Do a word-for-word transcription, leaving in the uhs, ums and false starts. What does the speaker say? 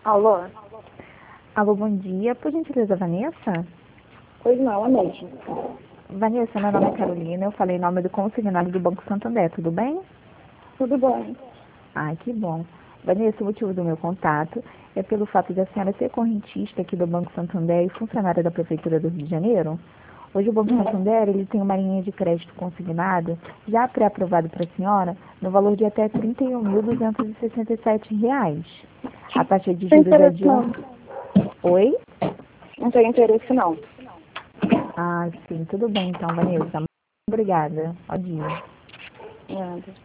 Alô? Alô, bom dia. Por gentileza, Vanessa? Pois não, é mesmo. Vanessa, meu nome é Carolina. Eu falei em nome do consignado do Banco Santander, tudo bem? Tudo bom. Ai, que bom. Vanessa, o motivo do meu contato é pelo fato de a senhora ser correntista aqui do Banco Santander e funcionária da Prefeitura do Rio de Janeiro. Hoje o Banco Hum. Santander ele tem uma linha de crédito consignada já pré-aprovado para a senhora no valor de até trinta e um mil duzentos e sessenta e sete reais. A taxa de Não tem juros é interesse de não. um... Oi? Não tem interesse não. Ah, sim, tudo bem então, Vanessa. Obrigada. Bom dia. Nada.